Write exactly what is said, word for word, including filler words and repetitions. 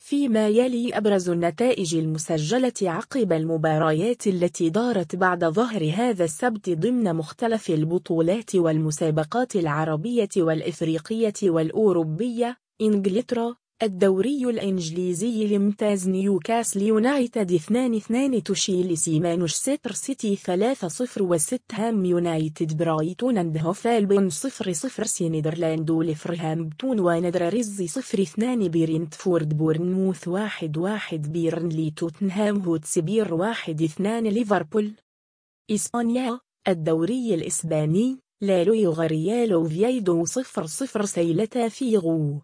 فيما يلي أبرز النتائج المسجلة عقب المباريات التي دارت بعد ظهر هذا السبت ضمن مختلف البطولات والمسابقات العربية والإفريقية والأوروبية. إنجلترا: الدوري الإنجليزي الممتاز، نيوكاسل يونايتد اثنان اثنين تشيلسي مانشستر سيتي ثلاثة صفر وست هام يونايتد برايتون اند هوف ألبيون صفر صفر سينيدرلاند ولفرهامبتون وندرريز صفر اثنان برينتفورد بورنموث واحد واحد بيرنلي توتنهام هوتسبير واحد اثنان ليفربول. إسبانيا: الدوري الإسباني، لا لويغا ريال أوفييدو صفر صفر سيلتا فيغو.